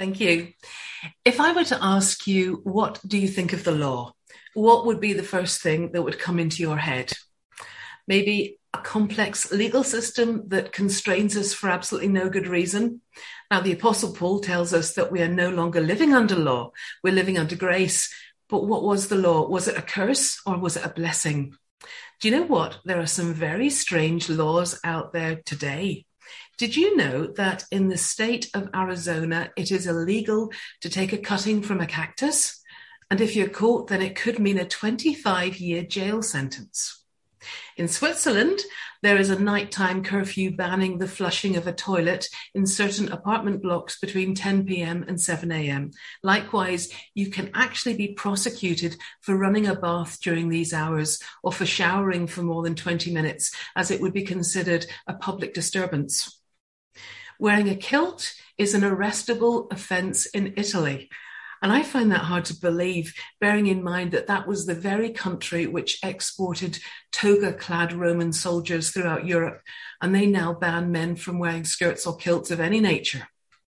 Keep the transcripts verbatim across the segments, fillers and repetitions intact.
Thank you. If I were to ask you, what do you think of the law? What would be the first thing that would come into your head? Maybe a complex legal system that constrains us for absolutely no good reason. Now, the Apostle Paul tells us that we are no longer living under law, we're living under grace. But what was the law? Was it a curse or was it a blessing? Do you know what? There are some very strange laws out there today. Did you know that in the state of Arizona, it is illegal to take a cutting from a cactus? And if you're caught, then it could mean a twenty-five year jail sentence. In Switzerland, there is a nighttime curfew banning the flushing of a toilet in certain apartment blocks between ten p.m. and seven a.m. Likewise, you can actually be prosecuted for running a bath during these hours or for showering for more than twenty minutes, as it would be considered a public disturbance. Wearing a kilt is an arrestable offence in Italy. And I find that hard to believe, bearing in mind that that was the very country which exported toga-clad Roman soldiers throughout Europe, and they now ban men from wearing skirts or kilts of any nature.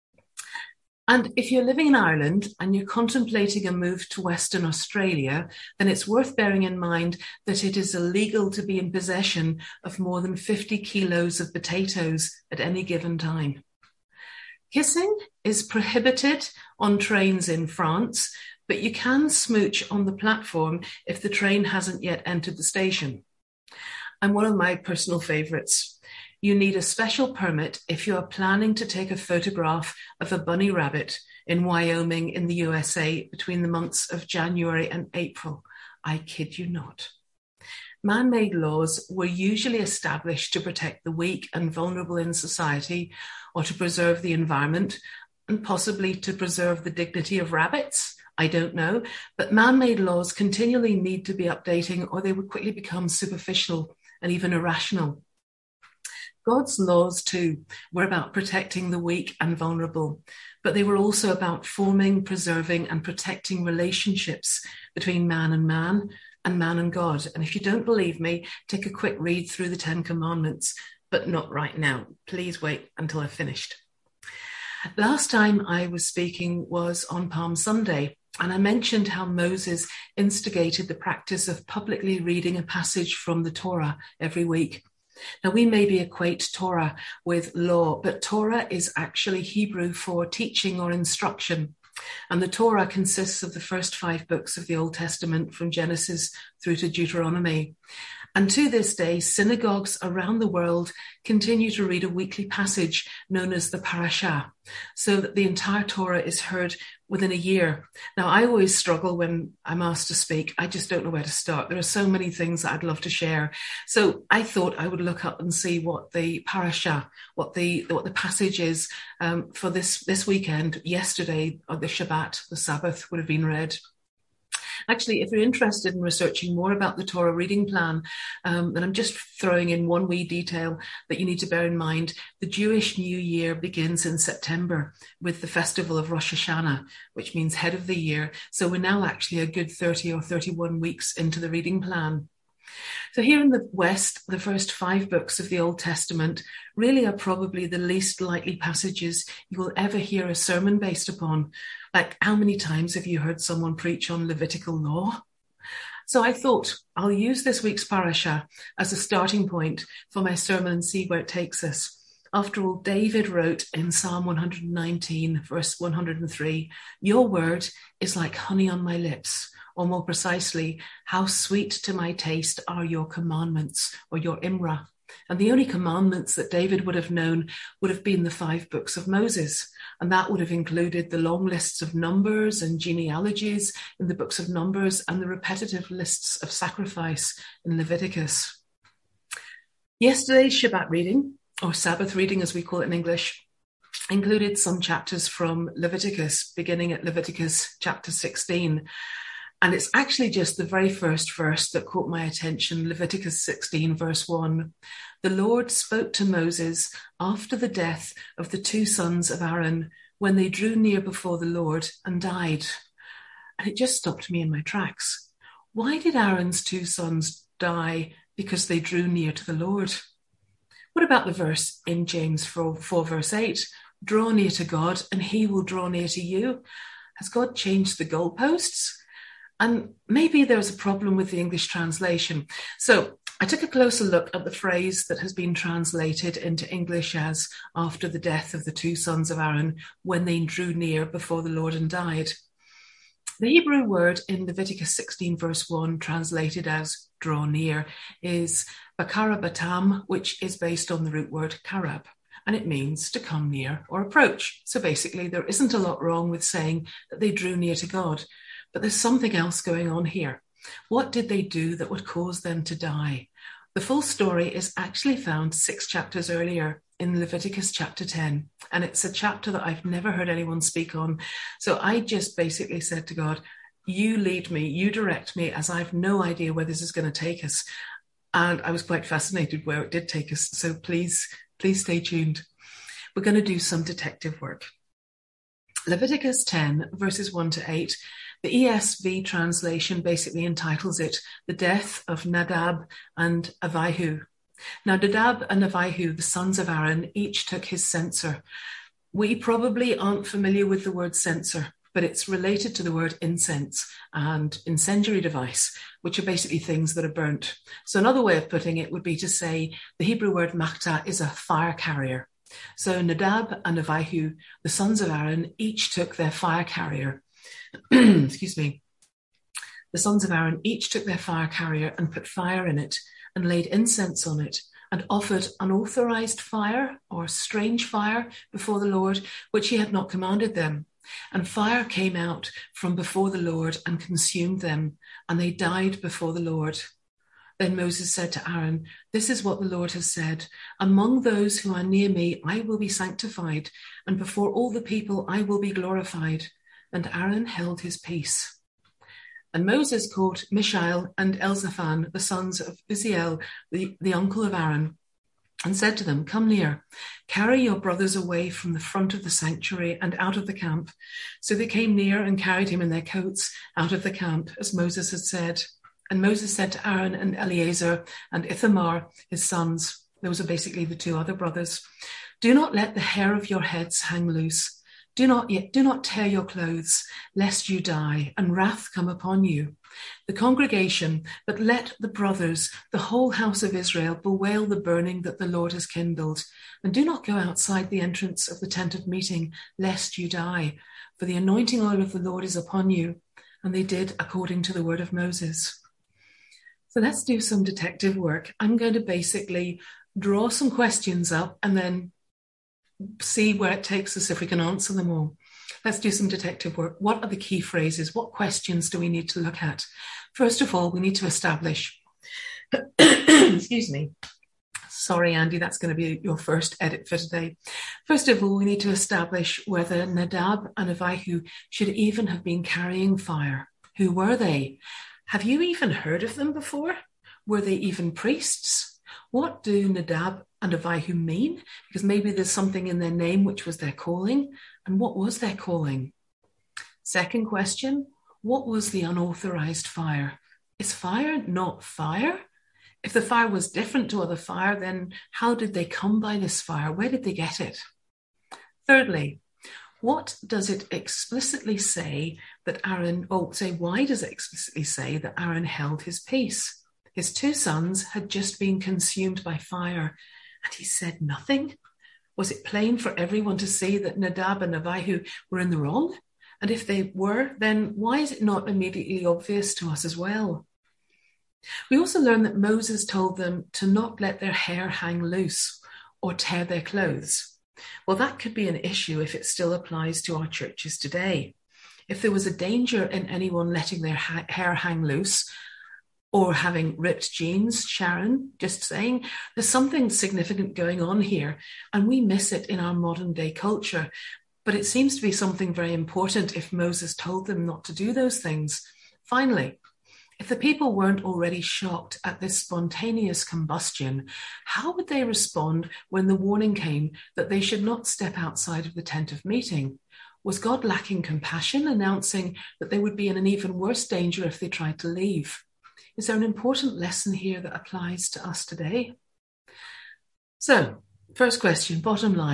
And if you're living in Ireland and you're contemplating a move to Western Australia, then it's worth bearing in mind that it is illegal to be in possession of more than fifty kilos of potatoes at any given time. Kissing is prohibited on trains in France, but you can smooch on the platform if the train hasn't yet entered the station. And one of my personal favourites, you need a special permit if you are planning to take a photograph of a bunny rabbit in Wyoming in the U S A between the months of January and April. I kid you not. Man-made laws were usually established to protect the weak and vulnerable in society, or to preserve the environment, and possibly to preserve the dignity of rabbits. I don't know, but man-made laws continually need to be updating, or they would quickly become superficial and even irrational. God's laws, too, were about protecting the weak and vulnerable, but they were also about forming, preserving, and protecting relationships between man and man, and man and God. And if you don't believe me, take a quick read through the Ten Commandments, but not right now. Please wait until I've finished. Last time I was speaking was on Palm Sunday, and I mentioned how Moses instigated the practice of publicly reading a passage from the Torah every week. Now, we maybe equate Torah with law, but Torah is actually Hebrew for teaching or instruction. And the Torah consists of the first five books of the Old Testament, from Genesis through to Deuteronomy. And to this day, synagogues around the world continue to read a weekly passage known as the parashah, so that the entire Torah is heard within a year. Now, I always struggle when I'm asked to speak. I just don't know where to start. There are so many things that I'd love to share. So I thought I would look up and see what the parashah, what the what the passage is um, for this, this weekend. Yesterday, or the Shabbat, the Sabbath, would have been read. Actually, if you're interested in researching more about the Torah reading plan, um, then I'm just throwing in one wee detail that you need to bear in mind. The Jewish New Year begins in September with the festival of Rosh Hashanah, which means head of the year. So we're now actually a good thirty or thirty-one weeks into the reading plan. So here in the West, the first five books of the Old Testament really are probably the least likely passages you will ever hear a sermon based upon. Like, how many times have you heard someone preach on Levitical law? So I thought I'll use this week's parashah as a starting point for my sermon and see where it takes us. After all, David wrote in Psalm one hundred nineteen, verse one hundred three, "Your word is like honey on my lips," or more precisely, "How sweet to my taste are your commandments," or your Imra. And the only commandments that David would have known would have been the five books of Moses. And that would have included the long lists of numbers and genealogies in the books of Numbers, and the repetitive lists of sacrifice in Leviticus. Yesterday's Shabbat reading, or Sabbath reading as we call it in English, included some chapters from Leviticus, beginning at Leviticus chapter sixteen. And it's actually just the very first verse that caught my attention, Leviticus sixteen, verse one. "The Lord spoke to Moses after the death of the two sons of Aaron, when they drew near before the Lord and died." And it just stopped me in my tracks. Why did Aaron's two sons die? Because they drew near to the Lord. What about the verse in James four, four verse eight? Draw near to God and he will draw near to you. Has God changed the goalposts? And maybe there's a problem with the English translation. So I took a closer look at the phrase that has been translated into English as after the death of the two sons of Aaron, when they drew near before the Lord and died. The Hebrew word in Leviticus sixteen verse one, translated as draw near, is bakarabatam, which is based on the root word karab, and it means to come near or approach. So basically there isn't a lot wrong with saying that they drew near to God, but there's something else going on here. What did they do that would cause them to die? The full story is actually found six chapters earlier in Leviticus chapter ten, and it's a chapter that I've never heard anyone speak on. So I just basically said to God, you lead me, you direct me, as I've no idea where this is going to take us. And I was quite fascinated where it did take us. So please, please stay tuned. We're going to do some detective work. Leviticus ten verses one to eight. The E S V translation basically entitles it, The Death of Nadab and Abihu. Now, Nadab and Abihu, the sons of Aaron, each took his censer. We probably aren't familiar with the word censer, but it's related to the word incense and incendiary device, which are basically things that are burnt. So another way of putting it would be to say the Hebrew word makta is a fire carrier. So Nadab and Abihu, the sons of Aaron, each took their fire carrier. Excuse me. The sons of Aaron each took their fire carrier and put fire in it and laid incense on it and offered unauthorized fire or strange fire before the Lord, which he had not commanded them. And fire came out from before the Lord and consumed them, and they died before the Lord. Then Moses said to Aaron, this is what the Lord has said. Among those who are near me, I will be sanctified, and before all the people, I will be glorified. And Aaron held his peace. And Moses called Mishael and Elzaphan, the sons of Uzziel, the, the uncle of Aaron, and said to them, come near, carry your brothers away from the front of the sanctuary and out of the camp. So they came near and carried him in their coats out of the camp, as Moses had said. And Moses said to Aaron and Eleazar and Ithamar, his sons, those are basically the two other brothers, do not let the hair of your heads hang loose. Do not yet, do not tear your clothes, lest you die, and wrath come upon you. The congregation, but let the brothers, the whole house of Israel, bewail the burning that the Lord has kindled. And do not go outside the entrance of the tent of meeting, lest you die. For the anointing oil of the Lord is upon you. And they did according to the word of Moses. So let's do some detective work. I'm going to basically draw some questions up and then see where it takes us if we can answer them all. Let's do some detective work. What are the key phrases? What questions do we need to look at? First of all, we need to establish, excuse me. Sorry, Andy, that's going to be your first edit for today. First of all, we need to establish whether Nadab and Abihu should even have been carrying fire. Who were they? Have you even heard of them before? Were they even priests? What do Nadab and Abihu mean? Because maybe there's something in their name which was their calling. And what was their calling? Second question, what was the unauthorized fire? Is fire not fire? If the fire was different to other fire, then how did they come by this fire? Where did they get it? Thirdly, what does it explicitly say that Aaron, oh, say, why does it explicitly say that Aaron held his peace? His two sons had just been consumed by fire, and he said nothing. Was it plain for everyone to see that Nadab and Abihu were in the wrong? And if they were, then why is it not immediately obvious to us as well? We also learn that Moses told them to not let their hair hang loose or tear their clothes. Well, that could be an issue if it still applies to our churches today. If there was a danger in anyone letting their ha- hair hang loose or having ripped jeans, Sharon, just saying, there's something significant going on here, and we miss it in our modern day culture. But it seems to be something very important if Moses told them not to do those things. Finally, if the people weren't already shocked at this spontaneous combustion, how would they respond when the warning came that they should not step outside of the tent of meeting? Was God lacking compassion, announcing that they would be in an even worse danger if they tried to leave? Is there an important lesson here that applies to us today? So, first question, bottom line,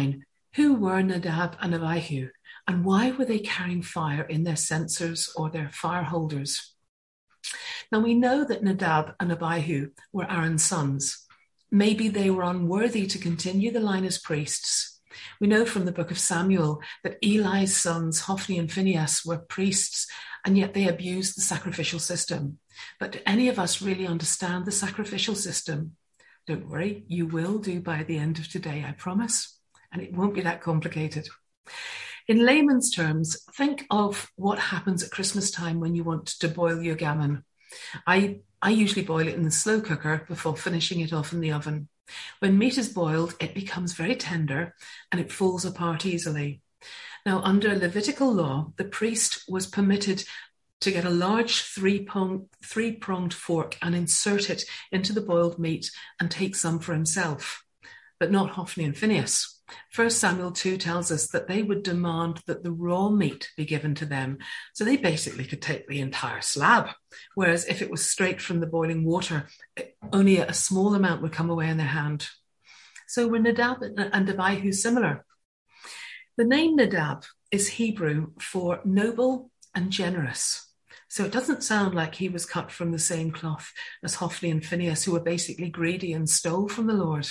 Who were Nadab and Abihu, and why were they carrying fire in their censers or their fire holders? Now we know that Nadab and Abihu were Aaron's sons. Maybe they were unworthy to continue the line as priests. We know from the book of Samuel that Eli's sons, Hophni and Phinehas, were priests, and yet they abused the sacrificial system. But do any of us really understand the sacrificial system? Don't worry, you will do by the end of today, I promise. And it won't be that complicated. In layman's terms, think of what happens at Christmas time when you want to boil your gammon. I, I usually boil it in the slow cooker before finishing it off in the oven. When meat is boiled, it becomes very tender and it falls apart easily. Now, under Levitical law, the priest was permitted to get a large three-pronged, three-pronged fork and insert it into the boiled meat and take some for himself, but not Hophni and Phinehas. First Samuel two tells us that they would demand that the raw meat be given to them. So they basically could take the entire slab. Whereas if it was straight from the boiling water, only a small amount would come away in their hand. So were Nadab and Abihu similar? The name Nadab is Hebrew for noble and generous. So it doesn't sound like he was cut from the same cloth as Hophni and Phinehas, who were basically greedy and stole from the Lord.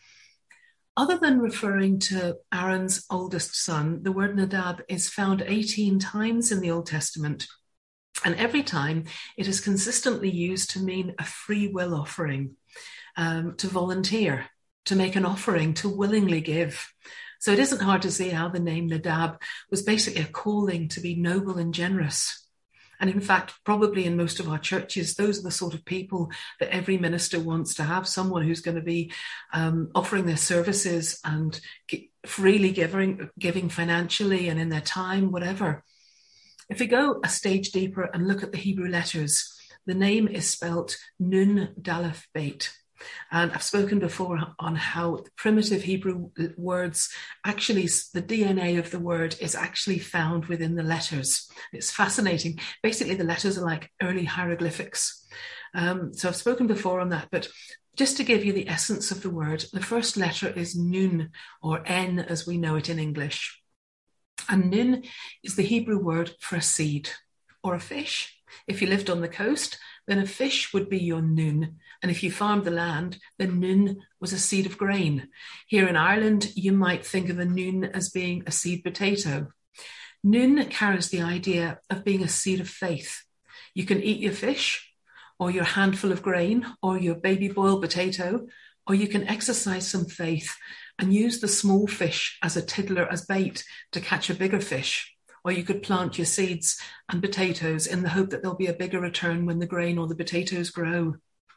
Other than referring to Aaron's oldest son, the word Nadab is found eighteen times in the Old Testament. And every time it is consistently used to mean a free will offering, um, to volunteer, to make an offering, to willingly give. So it isn't hard to see how the name Nadab was basically a calling to be noble and generous. And in fact, probably in most of our churches, those are the sort of people that every minister wants to have, someone who's going to be um, offering their services and freely giving, giving financially and in their time, whatever. If we go a stage deeper and look at the Hebrew letters, the name is spelt Nun Daleth Beit. And I've spoken before on how the primitive Hebrew words, actually the D N A of the word is actually found within the letters. It's fascinating. Basically, the letters are like early hieroglyphics. Um, so I've spoken before on that, but just to give you the essence of the word, the first letter is Nun, or N as we know it in English. And Nun is the Hebrew word for a seed or a fish. If you lived on the coast, then a fish would be your Nun. And if you farmed the land, then Nun was a seed of grain. Here in Ireland, you might think of a Nun as being a seed potato. Nun carries the idea of being a seed of faith. You can eat your fish, or your handful of grain, or your baby boiled potato, or you can exercise some faith and use the small fish as a tiddler, as bait to catch a bigger fish. Or you could plant your seeds and potatoes in the hope that there'll be a bigger return when the grain or the potatoes grow.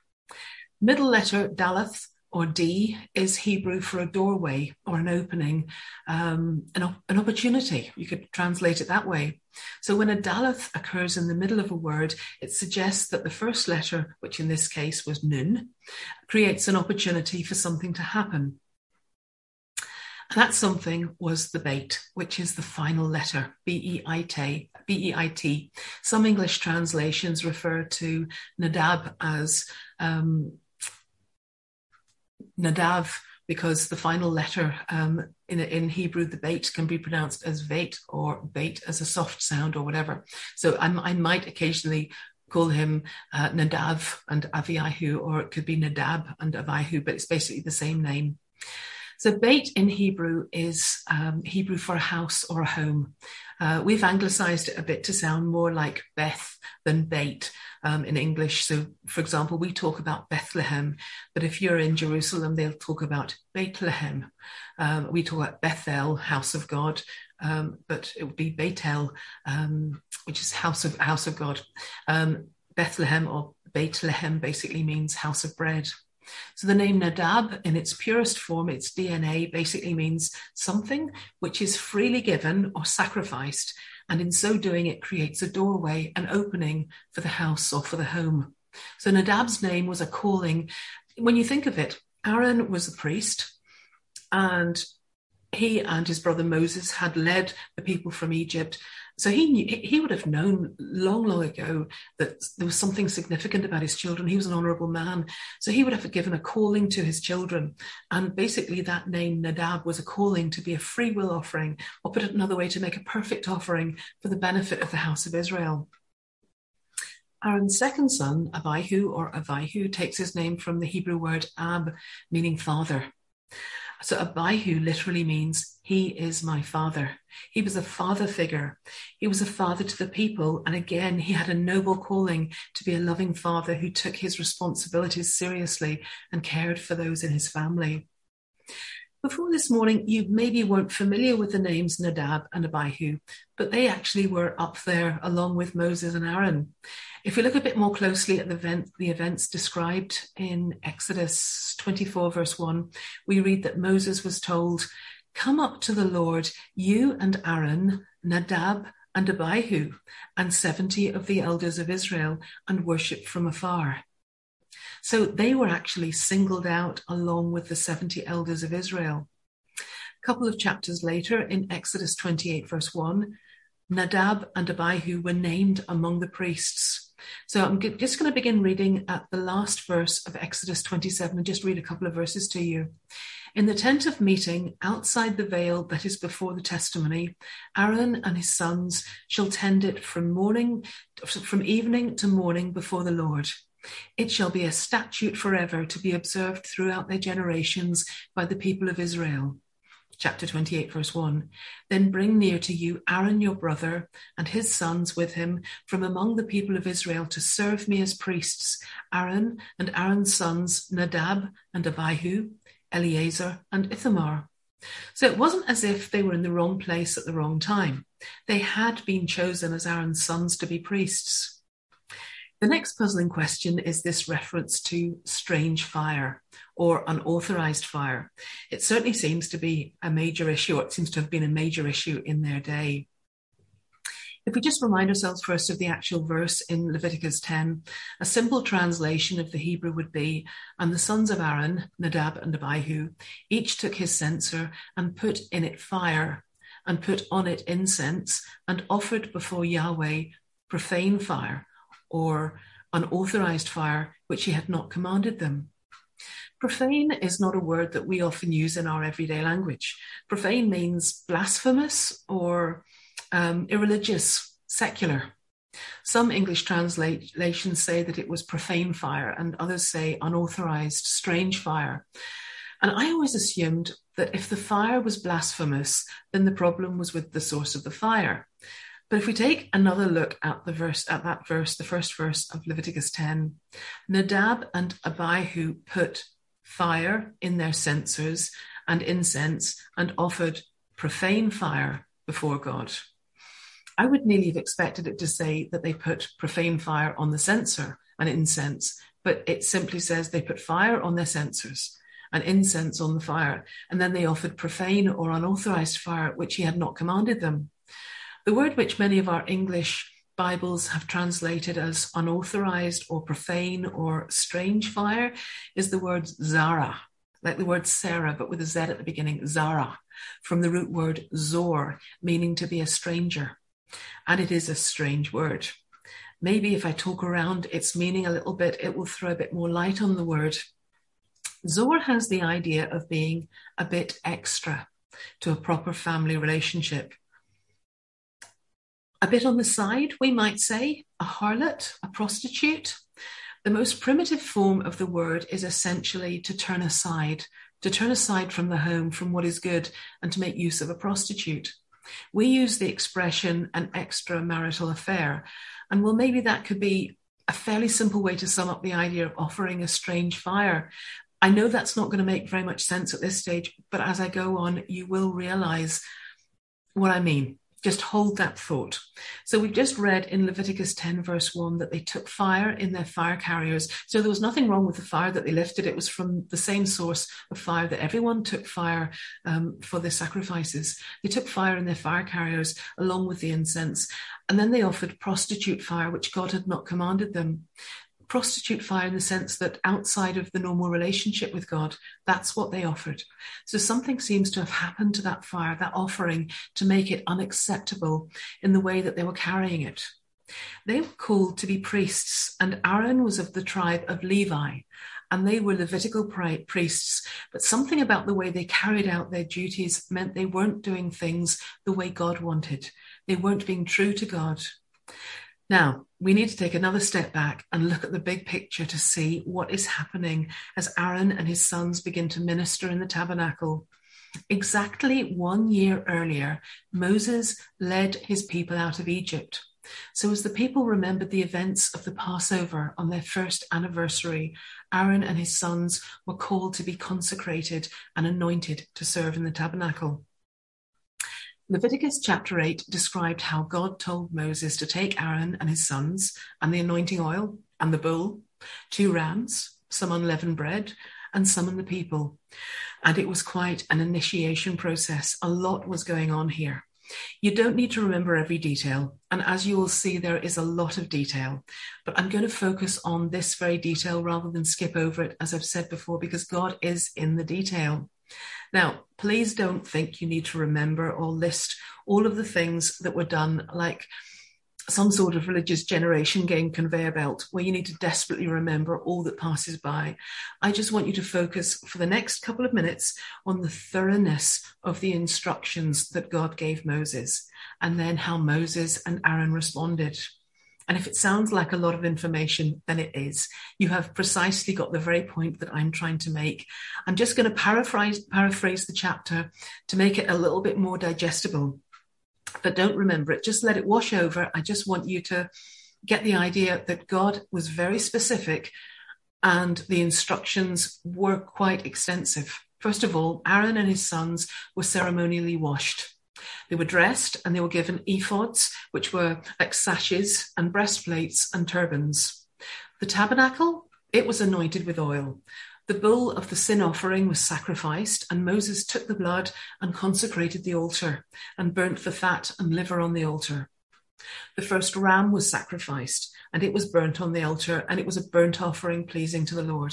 Middle letter Daleth, or D, is Hebrew for a doorway or an opening, um, an, op- an opportunity. You could translate it that way. So when a Daleth occurs in the middle of a word, it suggests that the first letter, which in this case was Nun, creates an opportunity for something to happen. And that something was the beit, which is the final letter, B E I T. B E I T. Some English translations refer to Nadab as um, Nadav, because the final letter um, in, in Hebrew, the beit can be pronounced as veit or beit as a soft sound or whatever. So I, I might occasionally call him uh, Nadav and Avihu, or it could be Nadab and Abihu, but it's basically the same name. So beit in Hebrew is um, Hebrew for a house or a home. Uh, we've anglicized it a bit to sound more like Beth than Beit um, in English. So, for example, we talk about Bethlehem, but if you're in Jerusalem, they'll talk about Bethlehem. Um, we talk about Bethel, house of God, um, but it would be Beitel, um, which is house of house of God. Um, Bethlehem or Bethlehem basically means house of bread. So the name Nadab, in its purest form, its D N A, basically means something which is freely given or sacrificed, and in so doing it creates a doorway, an opening for the house or for the home. So Nadab's name was a calling. When you think of it, Aaron was a priest, and he and his brother Moses had led the people from Egypt. So he knew, he would have known long, long ago that there was something significant about his children. He was an honorable man. So he would have given a calling to his children. And basically that name Nadab was a calling to be a free will offering, or put it another way, to make a perfect offering for the benefit of the house of Israel. Aaron's second son, Abihu, or Avihu, takes his name from the Hebrew word Ab, meaning father. So Abihu literally means, he is my father. He was a father figure. He was a father to the people. And again, he had a noble calling to be a loving father who took his responsibilities seriously and cared for those in his family. Before this morning, you maybe weren't familiar with the names Nadab and Abihu, but they actually were up there along with Moses and Aaron. If we look a bit more closely at the, event, the events described in Exodus twenty-four, verse one, we read that Moses was told, "Come up to the Lord, you and Aaron, Nadab and Abihu, and seventy of the elders of Israel, and worship from afar." So they were actually singled out along with the seventy elders of Israel. A couple of chapters later, in Exodus twenty-eight, verse one, Nadab and Abihu were named among the priests. So I'm just going to begin reading at the last verse of Exodus twenty-seven and just read a couple of verses to you. In the tent of meeting, outside the veil that is before the testimony, Aaron and his sons shall tend it from morning, from evening to morning before the Lord. It shall be a statute forever to be observed throughout their generations by the people of Israel. Chapter twenty-eight, verse one. Then bring near to you Aaron your brother and his sons with him from among the people of Israel to serve me as priests, Aaron and Aaron's sons Nadab and Abihu, Eleazar and Ithamar. So it wasn't as if they were in the wrong place at the wrong time. They had been chosen as Aaron's sons to be priests. The next puzzling question is this reference to strange fire or unauthorized fire. It certainly seems to be a major issue, or it seems to have been a major issue in their day. If we just remind ourselves first of the actual verse in Leviticus ten, a simple translation of the Hebrew would be, "And the sons of Aaron, Nadab and Abihu, each took his censer and put in it fire, and put on it incense, and offered before Yahweh profane fire, or unauthorized fire, which he had not commanded them." Profane is not a word that we often use in our everyday language. Profane means blasphemous or um, irreligious, secular. Some English translations say that it was profane fire, and others say unauthorized, strange fire. And I always assumed that if the fire was blasphemous, then the problem was with the source of the fire. But if we take another look at the verse, at that verse, the first verse of Leviticus ten, Nadab and Abihu put fire in their censers and incense and offered profane fire before God. I would nearly have expected it to say that they put profane fire on the censer and incense, but it simply says they put fire on their censers and incense on the fire, and then they offered profane or unauthorized fire, which he had not commanded them. The word which many of our English Bibles have translated as unauthorized or profane or strange fire is the word zara, like the word Sarah, but with a Z at the beginning, zara, from the root word zor, meaning to be a stranger. And it is a strange word. Maybe if I talk around its meaning a little bit, it will throw a bit more light on the word. Zor has the idea of being a bit extra to a proper family relationship. A bit on the side, we might say, a harlot, a prostitute. The most primitive form of the word is essentially to turn aside, to turn aside from the home, from what is good, and to make use of a prostitute. We use the expression an extramarital affair, and well, maybe that could be a fairly simple way to sum up the idea of offering a strange fire. I know that's not going to make very much sense at this stage, but as I go on, you will realize what I mean. Just hold that thought. So we've just read in Leviticus ten, verse one, that they took fire in their fire carriers. So there was nothing wrong with the fire that they lifted. It was from the same source of fire that everyone took fire um, for their sacrifices. They took fire in their fire carriers along with the incense. And then they offered prostitute fire, which God had not commanded them. prostitute fire in the sense that outside of the normal relationship with God, that's what they offered. So something seems to have happened to that fire, that offering, to make it unacceptable in the way that they were carrying it. They were called to be priests, and Aaron was of the tribe of Levi, and they were Levitical priests, but something about the way they carried out their duties meant they weren't doing things the way God wanted. They weren't being true to God. Now, we need to take another step back and look at the big picture to see what is happening as Aaron and his sons begin to minister in the tabernacle. Exactly one year earlier, Moses led his people out of Egypt. So as the people remembered the events of the Passover on their first anniversary, Aaron and his sons were called to be consecrated and anointed to serve in the tabernacle. Leviticus chapter eight described how God told Moses to take Aaron and his sons and the anointing oil and the bull, two rams, some unleavened bread, and summon the people. And it was quite an initiation process. A lot was going on here. You don't need to remember every detail, and as you will see, there is a lot of detail, but I'm going to focus on this very detail rather than skip over it, as I've said before, because God is in the detail. Now, please don't think you need to remember or list all of the things that were done like some sort of religious generation game conveyor belt where you need to desperately remember all that passes by. I just want you to focus for the next couple of minutes on the thoroughness of the instructions that God gave Moses, and then how Moses and Aaron responded. And if it sounds like a lot of information, then it is. You have precisely got the very point that I'm trying to make. I'm just going to paraphrase, paraphrase the chapter to make it a little bit more digestible. But don't remember it, just let it wash over. I just want you to get the idea that God was very specific and the instructions were quite extensive. First of all, Aaron and his sons were ceremonially washed. They were dressed and they were given ephods, which were like sashes and breastplates and turbans. The tabernacle, it was anointed with oil. The bull of the sin offering was sacrificed, and Moses took the blood and consecrated the altar and burnt the fat and liver on the altar. The first ram was sacrificed, and it was burnt on the altar, and it was a burnt offering pleasing to the Lord.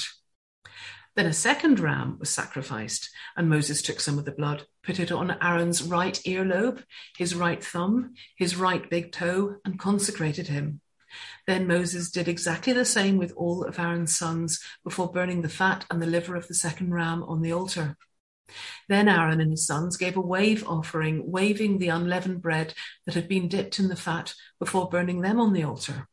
Then a second ram was sacrificed, and Moses took some of the blood, put it on Aaron's right earlobe, his right thumb, his right big toe, and consecrated him. Then Moses did exactly the same with all of Aaron's sons before burning the fat and the liver of the second ram on the altar. Then Aaron and his sons gave a wave offering, waving the unleavened bread that had been dipped in the fat before burning them on the altar.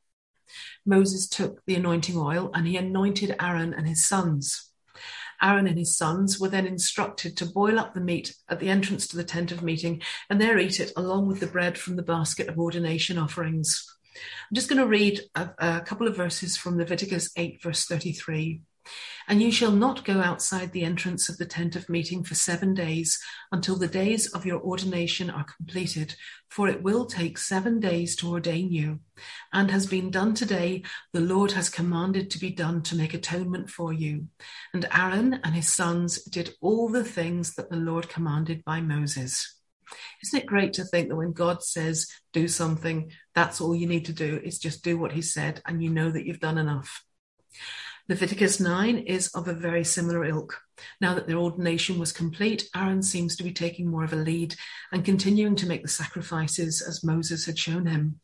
Moses took the anointing oil and he anointed Aaron and his sons. Aaron and his sons were then instructed to boil up the meat at the entrance to the tent of meeting and there eat it along with the bread from the basket of ordination offerings. I'm just going to read a, a couple of verses from Leviticus eight, verse thirty-three. And you shall not go outside the entrance of the tent of meeting for seven days until the days of your ordination are completed, for it will take seven days to ordain you. And has been done today, the Lord has commanded to be done to make atonement for you. And Aaron and his sons did all the things that the Lord commanded by Moses. Isn't it great to think that when God says do something, that's all you need to do is just do what he said, and you know that you've done enough. Leviticus nine is of a very similar ilk. Now that their ordination was complete, Aaron seems to be taking more of a lead and continuing to make the sacrifices as Moses had shown him.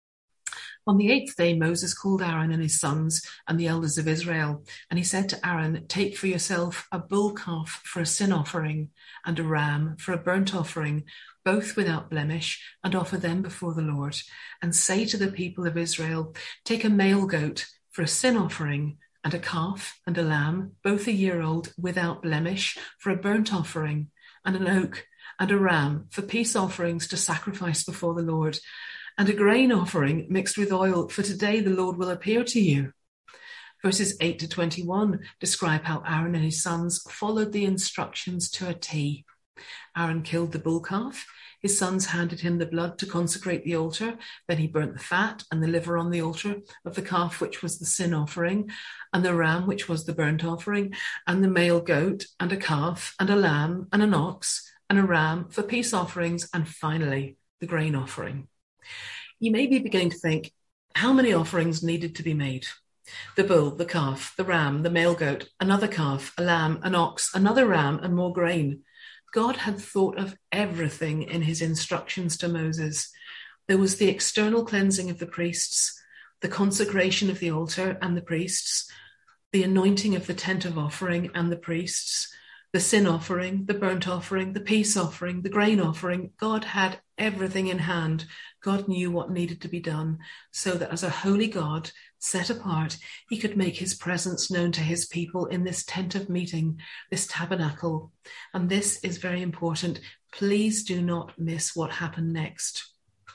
On the eighth day, Moses called Aaron and his sons and the elders of Israel, and he said to Aaron, take for yourself a bull calf for a sin offering and a ram for a burnt offering, both without blemish, and offer them before the Lord. And say to the people of Israel, take a male goat for a sin offering and a calf and a lamb, both a year old, without blemish, for a burnt offering, and an oak and a ram for peace offerings to sacrifice before the Lord, and a grain offering mixed with oil, for today the Lord will appear to you. Verses eight to twenty-one describe how Aaron and his sons followed the instructions to a T. Aaron killed the bull calf. His sons handed him the blood to consecrate the altar. Then he burnt the fat and the liver on the altar of the calf, which was the sin offering, and the ram, which was the burnt offering, and the male goat, and a calf, and a lamb, and an ox, and a ram for peace offerings, and finally, the grain offering. You may be beginning to think, how many offerings needed to be made? The bull, the calf, the ram, the male goat, another calf, a lamb, an ox, another ram, and more grain. God had thought of everything in his instructions to Moses. There was the external cleansing of the priests, the consecration of the altar and the priests, the anointing of the tent of offering and the priests, the sin offering, the burnt offering, the peace offering, the grain offering. God had everything in hand. God knew what needed to be done so that as a holy God, set apart, he could make his presence known to his people in this tent of meeting, this tabernacle. And this is very important. Please do not miss what happened next.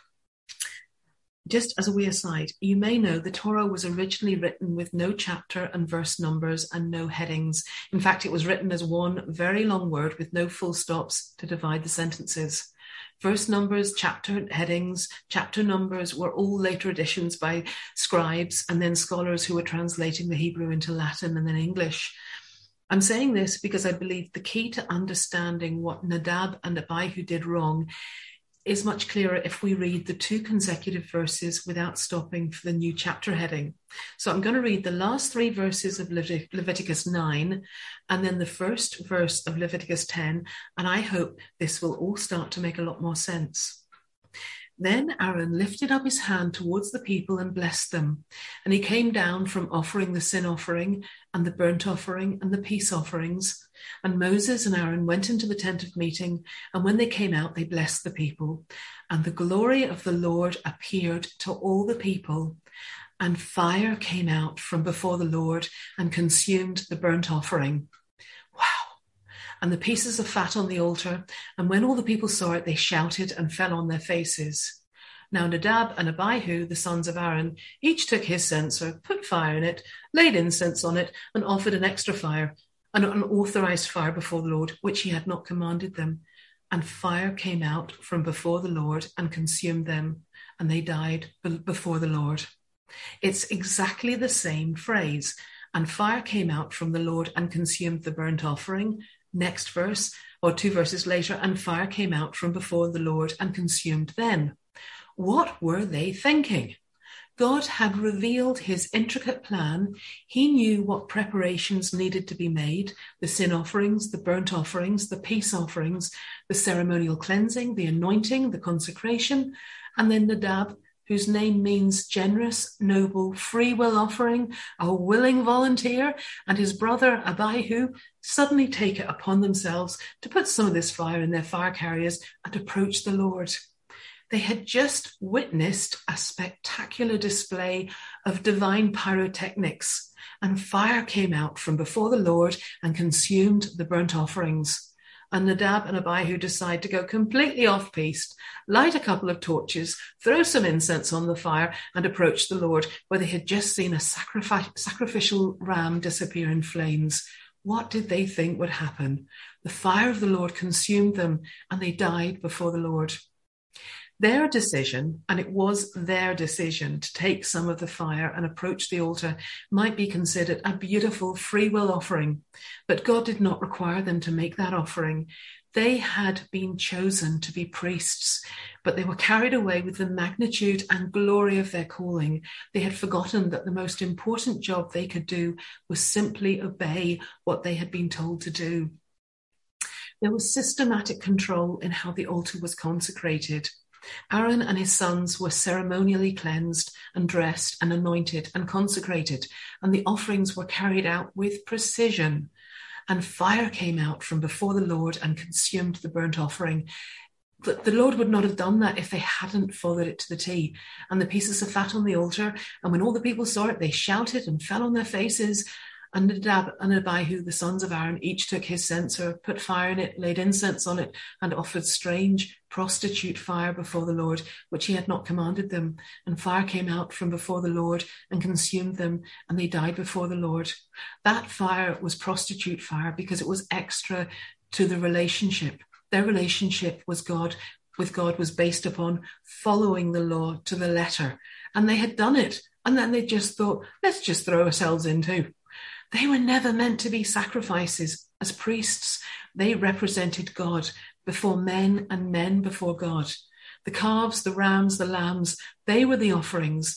Just as a wee aside, you may know the Torah was originally written with no chapter and verse numbers and no headings. In fact, it was written as one very long word with no full stops to divide the sentences. Verse numbers, chapter headings, chapter numbers were all later additions by scribes and then scholars who were translating the Hebrew into Latin and then English. I'm saying this because I believe the key to understanding what Nadab and Abihu did wrong is much clearer if we read the two consecutive verses without stopping for the new chapter heading. So I'm going to read the last three verses of Levit- Leviticus nine and then the first verse of Leviticus ten, and I hope this will all start to make a lot more sense. Then Aaron lifted up his hand towards the people and blessed them. And he came down from offering the sin offering and the burnt offering and the peace offerings. And Moses and Aaron went into the tent of meeting. And when they came out, they blessed the people. And the glory of the Lord appeared to all the people. And fire came out from before the Lord and consumed the burnt offering. Wow. And the pieces of fat on the altar. And when all the people saw it, they shouted and fell on their faces. Now Nadab and Abihu, the sons of Aaron, each took his censer, put fire in it, laid incense on it, and offered an extra fire, an unauthorized fire before the Lord, which he had not commanded them. And fire came out from before the Lord and consumed them, and they died before the Lord. It's exactly the same phrase. And fire came out from the Lord and consumed the burnt offering. Next verse, or two verses later, and fire came out from before the Lord and consumed them. What were they thinking? God had revealed his intricate plan. He knew what preparations needed to be made, the sin offerings, the burnt offerings, the peace offerings, the ceremonial cleansing, the anointing, the consecration, and then Nadab, whose name means generous, noble, free will offering, a willing volunteer, and his brother Abihu suddenly take it upon themselves to put some of this fire in their fire carriers and approach the Lord. They had just witnessed a spectacular display of divine pyrotechnics, and fire came out from before the Lord and consumed the burnt offerings. And Nadab and Abihu decide to go completely off-piste, light a couple of torches, throw some incense on the fire, and approach the Lord, where they had just seen a sacrific- sacrificial ram disappear in flames. What did they think would happen? The fire of the Lord consumed them, and they died before the Lord. Their decision, and it was their decision to take some of the fire and approach the altar, might be considered a beautiful free will offering, but God did not require them to make that offering. They had been chosen to be priests, but they were carried away with the magnitude and glory of their calling. They had forgotten that the most important job they could do was simply obey what they had been told to do. There was systematic control in how the altar was consecrated. Aaron and his sons were ceremonially cleansed and dressed and anointed and consecrated, and the offerings were carried out with precision. And fire came out from before the Lord and consumed the burnt offering. But the Lord would not have done that if they hadn't followed it to the T. And the pieces of fat on the altar, and when all the people saw it, they shouted and fell on their faces. And Nadab and Abihu, the sons of Aaron, each took his censer, put fire in it, laid incense on it, and offered strange prostitute fire before the Lord, which he had not commanded them. And fire came out from before the Lord and consumed them, and they died before the Lord. That fire was prostitute fire because it was extra to the relationship. Their relationship was God, with God was based upon following the law to the letter. And they had done it. And then they just thought, let's just throw ourselves into. They were never meant to be sacrifices. As priests, they represented God before men and men before God. The calves, the rams, the lambs, they were the offerings.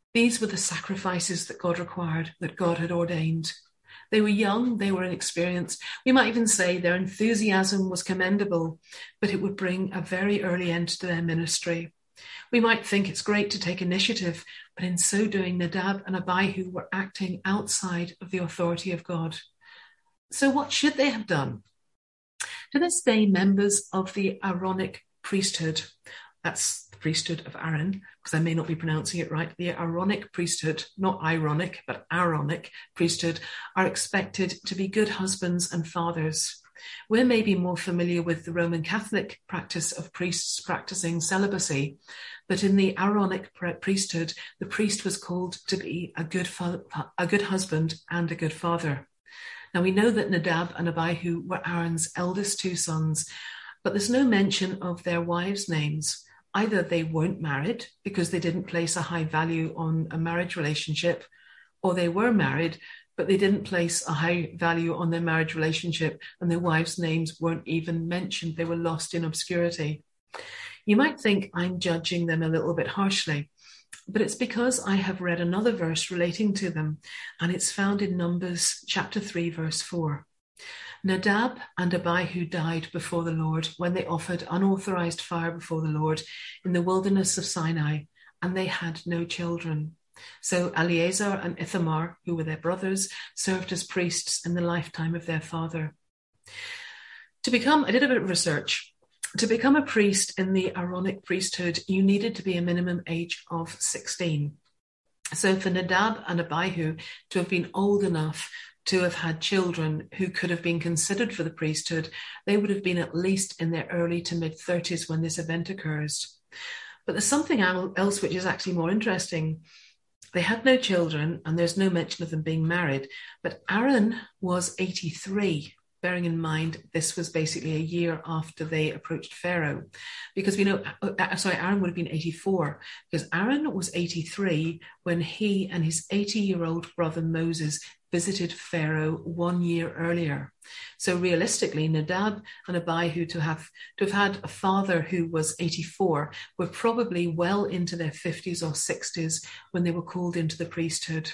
These were the sacrifices that God required, that God had ordained. They were young, they were inexperienced. We might even say their enthusiasm was commendable, but it would bring a very early end to their ministry. We might think it's great to take initiative, but in so doing, Nadab and Abihu were acting outside of the authority of God. So what should they have done? To this day, members of the Aaronic priesthood, that's the priesthood of Aaron, because I may not be pronouncing it right, the Aaronic priesthood, not ironic, but Aaronic priesthood, are expected to be good husbands and fathers. We're maybe more familiar with the Roman Catholic practice of priests practicing celibacy, but in the Aaronic priesthood, the priest was called to be a good, fa- a good husband and a good father. Now we know that Nadab and Abihu were Aaron's eldest two sons, but there's no mention of their wives' names. Either they weren't married because they didn't place a high value on a marriage relationship, or they were married, but they didn't place a high value on their marriage relationship, and their wives' names weren't even mentioned. They were lost in obscurity. You might think I'm judging them a little bit harshly, but it's because I have read another verse relating to them, and it's found in Numbers chapter three, verse four. Nadab and Abihu died before the Lord when they offered unauthorized fire before the Lord in the wilderness of Sinai, and they had no children. So Eleazar and Ithamar, who were their brothers, served as priests in the lifetime of their father. To become, I did a bit of research. To become a priest in the Aaronic priesthood, you needed to be a minimum age of sixteen. So for Nadab and Abihu to have been old enough to have had children who could have been considered for the priesthood, they would have been at least in their early to mid thirties when this event occurs. But there's something else which is actually more interesting. They had no children, and there's no mention of them being married, but Aaron was eighty-three, bearing in mind this was basically a year after they approached Pharaoh, because we know, sorry, Aaron would have been eighty-four, because Aaron was eighty-three when he and his eighty-year-old brother Moses visited Pharaoh one year earlier. So realistically, Nadab and Abihu to have to have had a father who was eighty-four were probably well into their fifties or sixties when they were called into the priesthood.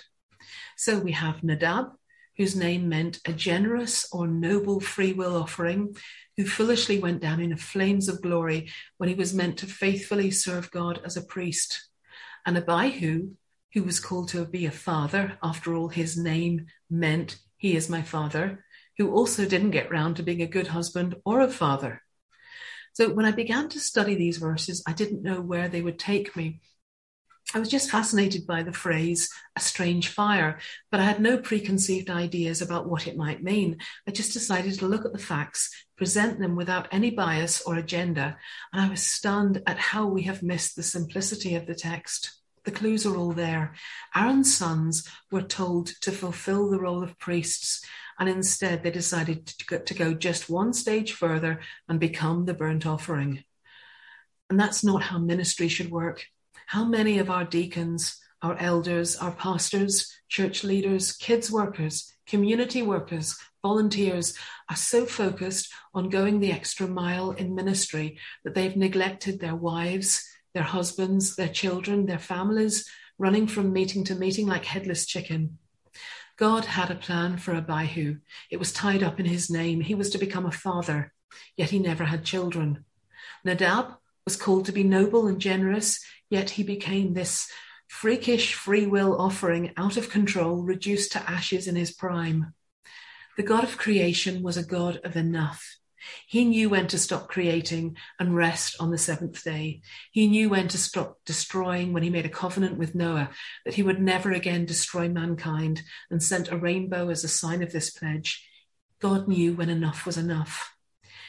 So we have Nadab, whose name meant a generous or noble free will offering, who foolishly went down in flames of glory when he was meant to faithfully serve God as a priest. And Abihu, who was called to be a father, after all his name meant he is my father, who also didn't get round to being a good husband or a father. So when I began to study these verses, I didn't know where they would take me. I was just fascinated by the phrase, a strange fire, but I had no preconceived ideas about what it might mean. I just decided to look at the facts, present them without any bias or agenda, and I was stunned at how we have missed the simplicity of the text. The clues are all there. Aaron's sons were told to fulfill the role of priests, and instead they decided to go, to go just one stage further and become the burnt offering. And that's not how ministry should work. How many of our deacons, our elders, our pastors, church leaders, kids workers, community workers, volunteers are so focused on going the extra mile in ministry that they've neglected their wives, their husbands, their children, their families, running from meeting to meeting like headless chicken. God had a plan for Abihu. It was tied up in his name. He was to become a father, yet he never had children. Nadab was called to be noble and generous, yet he became this freakish free will offering, out of control, reduced to ashes in his prime. The God of creation was a God of enough. He knew when to stop creating and rest on the seventh day. He knew when to stop destroying when he made a covenant with Noah that he would never again destroy mankind and sent a rainbow as a sign of this pledge. God knew when enough was enough.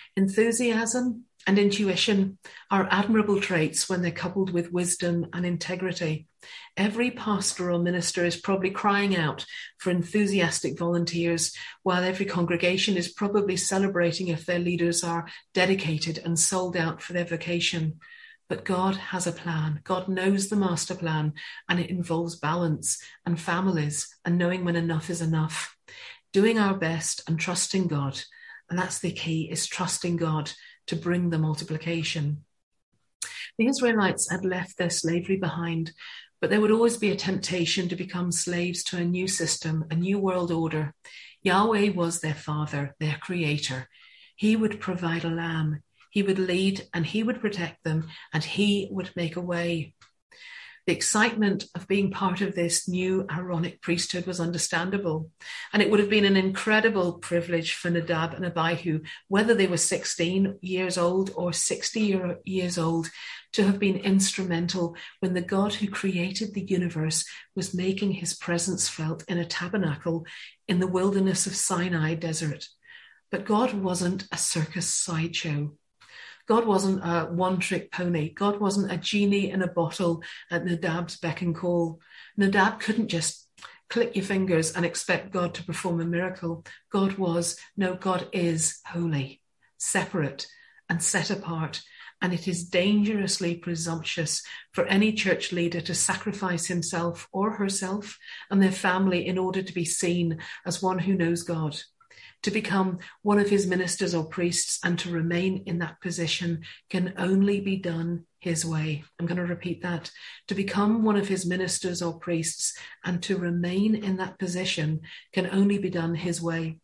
Enthusiasm and intuition are admirable traits when they're coupled with wisdom and integrity. Every pastoral minister is probably crying out for enthusiastic volunteers, while every congregation is probably celebrating if their leaders are dedicated and sold out for their vocation. But God has a plan. God knows the master plan, and it involves balance and families and knowing when enough is enough. Doing our best and trusting God. And that's the key, is trusting God to bring the multiplication. The Israelites had left their slavery behind, But there would always be a temptation to become slaves to a new system, a new world order. Yahweh was their father, their creator. He would provide a lamb. He would lead and he would protect them and he would make a way. The excitement of being part of this new Aaronic priesthood was understandable, and it would have been an incredible privilege for Nadab and Abihu, whether they were sixteen years old or sixty years old, to have been instrumental when the God who created the universe was making his presence felt in a tabernacle in the wilderness of Sinai desert. But God wasn't a circus sideshow. God wasn't a one-trick pony. God wasn't a genie in a bottle at Nadab's beck and call. Nadab couldn't just click your fingers and expect God to perform a miracle. God was, no, God is holy, separate, and set apart. And it is dangerously presumptuous for any church leader to sacrifice himself or herself and their family in order to be seen as one who knows God. To become one of his ministers or priests and to remain in that position can only be done his way. I'm going to repeat that. To become one of his ministers or priests and to remain in that position can only be done his way.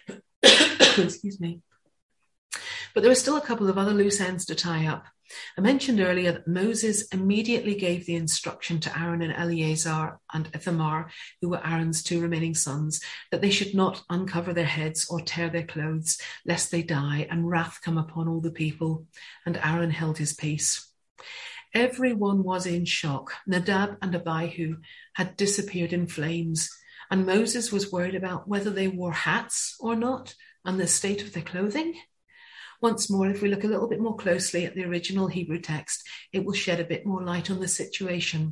Excuse me. But there are still a couple of other loose ends to tie up. I mentioned earlier that Moses immediately gave the instruction to Aaron and Eleazar and Ithamar, who were Aaron's two remaining sons, that they should not uncover their heads or tear their clothes, lest they die and wrath come upon all the people. And Aaron held his peace. Everyone was in shock. Nadab and Abihu had disappeared in flames, and Moses was worried about whether they wore hats or not and the state of their clothing. Once more, if we look a little bit more closely at the original Hebrew text, it will shed a bit more light on the situation.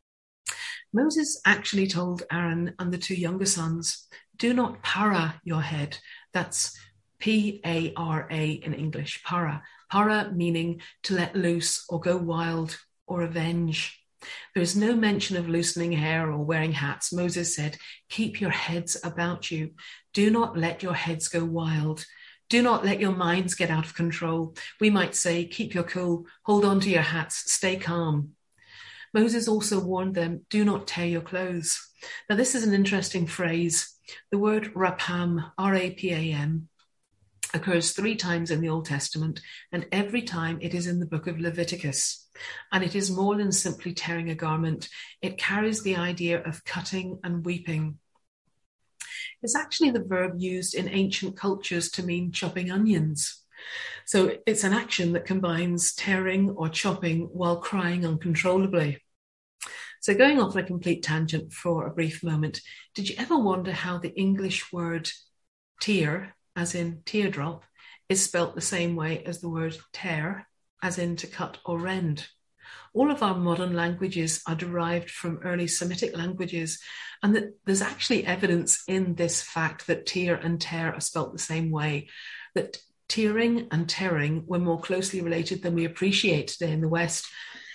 Moses actually told Aaron and the two younger sons, do not para your head. That's P A R A in English, para. Para meaning to let loose or go wild or avenge. There is no mention of loosening hair or wearing hats. Moses said, keep your heads about you. Do not let your heads go wild. Do not let your minds get out of control. We might say, keep your cool, hold on to your hats, stay calm. Moses also warned them, do not tear your clothes. Now, this is an interesting phrase. The word rapam, R A P A M, occurs three times in the Old Testament, and every time it is in the book of Leviticus. And it is more than simply tearing a garment. It carries the idea of cutting and weeping. It's actually the verb used in ancient cultures to mean chopping onions. So it's an action that combines tearing or chopping while crying uncontrollably. So going off on a complete tangent for a brief moment, did you ever wonder how the English word tear, as in teardrop, is spelt the same way as the word tear, as in to cut or rend? All of our modern languages are derived from early Semitic languages, and that there's actually evidence in this fact that tear and tear are spelt the same way, that tearing and tearing were more closely related than we appreciate today in the West.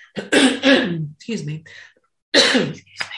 Excuse me. Excuse me.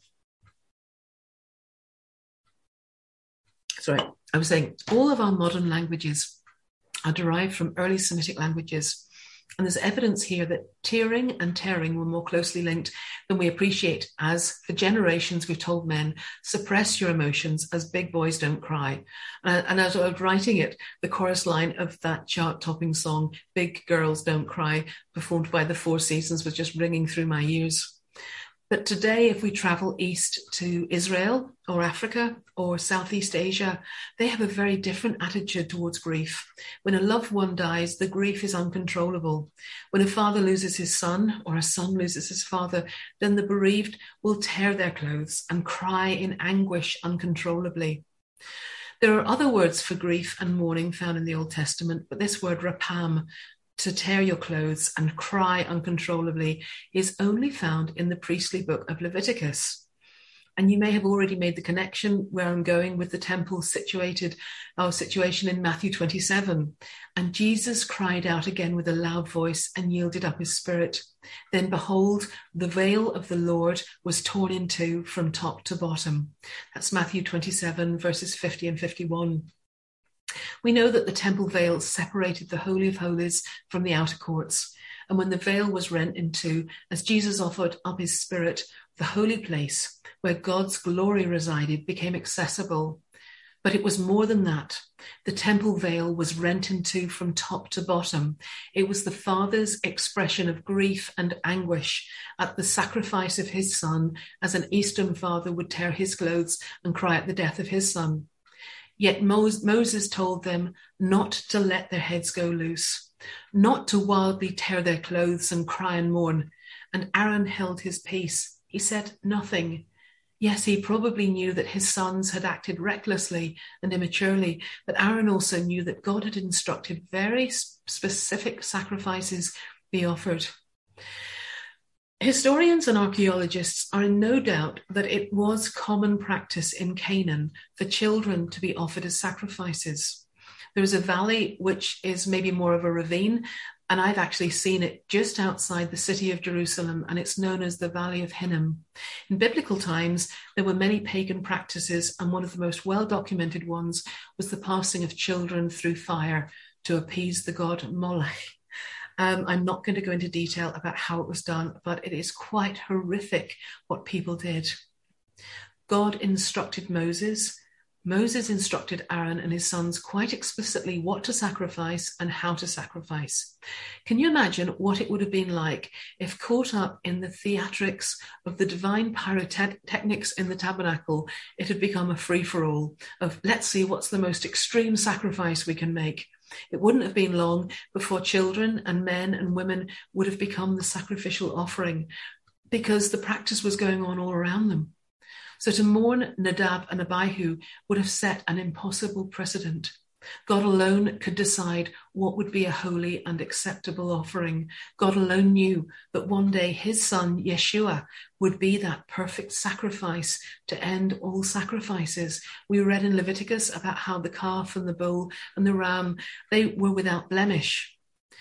Sorry, I was saying all of our modern languages are derived from early Semitic languages. And there's evidence here that tearing and tearing were more closely linked than we appreciate, as for generations we've told men, suppress your emotions as big boys don't cry. Uh, and as I was writing it, the chorus line of that chart-topping song, Big Girls Don't Cry, performed by the Four Seasons, was just ringing through my ears. But today, if we travel east to Israel or Africa or Southeast Asia, they have a very different attitude towards grief. When a loved one dies, the grief is uncontrollable. When a father loses his son or a son loses his father, then the bereaved will tear their clothes and cry in anguish uncontrollably. There are other words for grief and mourning found in the Old Testament, but this word rapam, to tear your clothes and cry uncontrollably, is only found in the priestly book of Leviticus. And you may have already made the connection where I'm going with the temple situated, our situation in Matthew twenty-seven. And Jesus cried out again with a loud voice and yielded up his spirit. Then behold, the veil of the Lord was torn in two from top to bottom. That's Matthew twenty-seven, verses fifty and fifty-one. We know that the temple veil separated the Holy of Holies from the outer courts, And when the veil was rent in two, as Jesus offered up his spirit, the holy place where God's glory resided became accessible. But it was more than that. The temple veil was rent in two from top to bottom. It was the Father's expression of grief and anguish at the sacrifice of his Son, as an Eastern father would tear his clothes and cry at the death of his son. Yet Moses told them not to let their heads go loose, not to wildly tear their clothes and cry and mourn. And Aaron held his peace. He said nothing. Yes, he probably knew that his sons had acted recklessly and immaturely, but Aaron also knew that God had instructed very specific sacrifices be offered. Historians and archaeologists are in no doubt that it was common practice in Canaan for children to be offered as sacrifices. There is a valley which is maybe more of a ravine, and I've actually seen it just outside the city of Jerusalem, and it's known as the Valley of Hinnom. In biblical times, there were many pagan practices, and one of the most well-documented ones was the passing of children through fire to appease the god Moloch. Um, I'm not going to go into detail about how it was done, but it is quite horrific what people did. God instructed Moses. Moses instructed Aaron and his sons quite explicitly what to sacrifice and how to sacrifice. Can you imagine what it would have been like if, caught up in the theatrics of the divine pyrotechnics in the tabernacle, it had become a free-for-all of, let's see what's the most extreme sacrifice we can make. It wouldn't have been long before children and men and women would have become the sacrificial offering, because the practice was going on all around them. So to mourn Nadab and Abihu would have set an impossible precedent. God alone could decide what would be a holy and acceptable offering. God alone knew that one day his son, Yeshua, would be that perfect sacrifice to end all sacrifices. We read in Leviticus about how the calf and the bull and the ram, they were without blemish.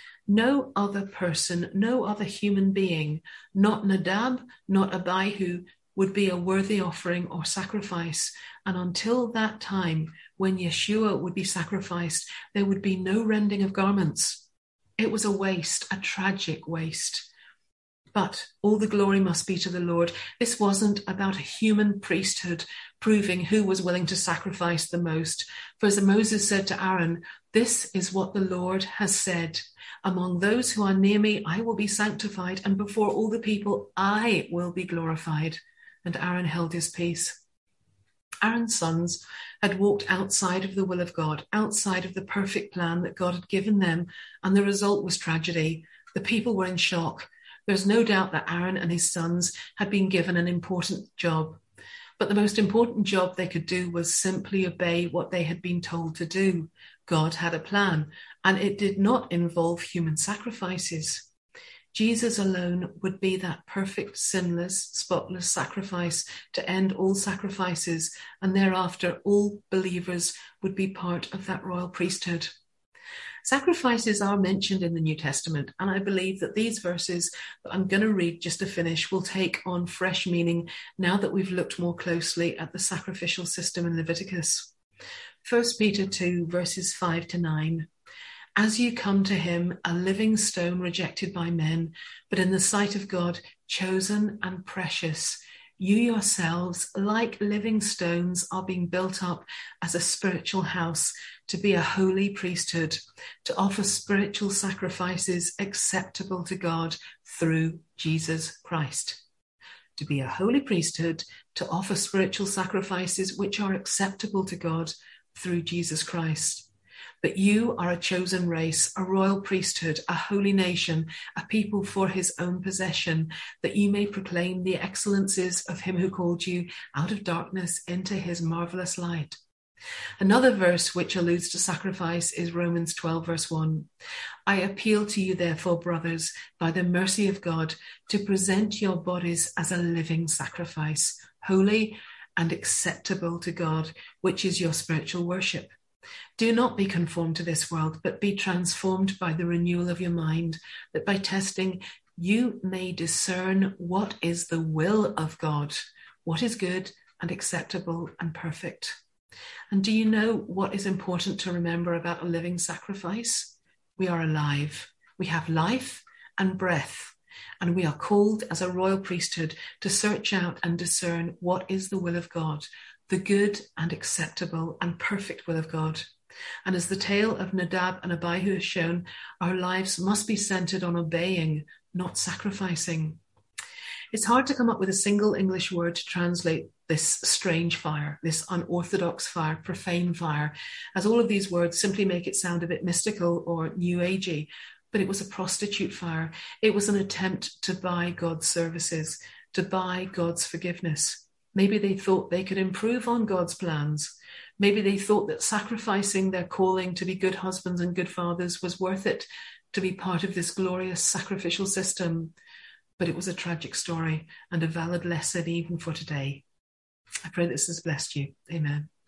No other person, no other human being, not Nadab, not Abihu, would be a worthy offering or sacrifice. And until that time, when Yeshua would be sacrificed, there would be no rending of garments. It was a waste, a tragic waste. But all the glory must be to the Lord. This wasn't about a human priesthood proving who was willing to sacrifice the most. For as Moses said to Aaron, this is what the Lord has said. Among those who are near me, I will be sanctified, and before all the people, I will be glorified. And Aaron held his peace. Aaron's sons had walked outside of the will of God, outside of the perfect plan that God had given them, and the result was tragedy. The people were in shock. There's no doubt that Aaron and his sons had been given an important job, but the most important job they could do was simply obey what they had been told to do. God had a plan, and it did not involve human sacrifices. Jesus alone would be that perfect, sinless, spotless sacrifice to end all sacrifices, and thereafter all believers would be part of that royal priesthood. Sacrifices are mentioned in the New Testament, and I believe that these verses that I'm going to read just to finish will take on fresh meaning now that we've looked more closely at the sacrificial system in Leviticus. First Peter two, verses five to nine. As you come to him, a living stone rejected by men, but in the sight of God, chosen and precious, you yourselves, like living stones, are being built up as a spiritual house to be a holy priesthood, to offer spiritual sacrifices acceptable to God through Jesus Christ. To be a holy priesthood, to offer spiritual sacrifices which are acceptable to God through Jesus Christ. But you are a chosen race, a royal priesthood, a holy nation, a people for his own possession, that you may proclaim the excellencies of him who called you out of darkness into his marvelous light. Another verse which alludes to sacrifice is Romans twelve, verse one. I appeal to you, therefore, brothers, by the mercy of God, to present your bodies as a living sacrifice, holy and acceptable to God, which is your spiritual worship. Do not be conformed to this world, but be transformed by the renewal of your mind, that by testing you may discern what is the will of God, what is good and acceptable and perfect. And do you know what is important to remember about a living sacrifice? We are alive. We have life and breath. And we are called as a royal priesthood to search out and discern what is the will of God, the good and acceptable and perfect will of God. And as the tale of Nadab and Abihu has shown, our lives must be centered on obeying, not sacrificing. It's hard to come up with a single English word to translate this strange fire, this unorthodox fire, profane fire, as all of these words simply make it sound a bit mystical or new agey. But it was a prostitute fire. It was an attempt to buy God's services, to buy God's forgiveness. Maybe they thought they could improve on God's plans. Maybe they thought that sacrificing their calling to be good husbands and good fathers was worth it, to be part of this glorious sacrificial system. But it was a tragic story and a valid lesson even for today. I pray this has blessed you. Amen.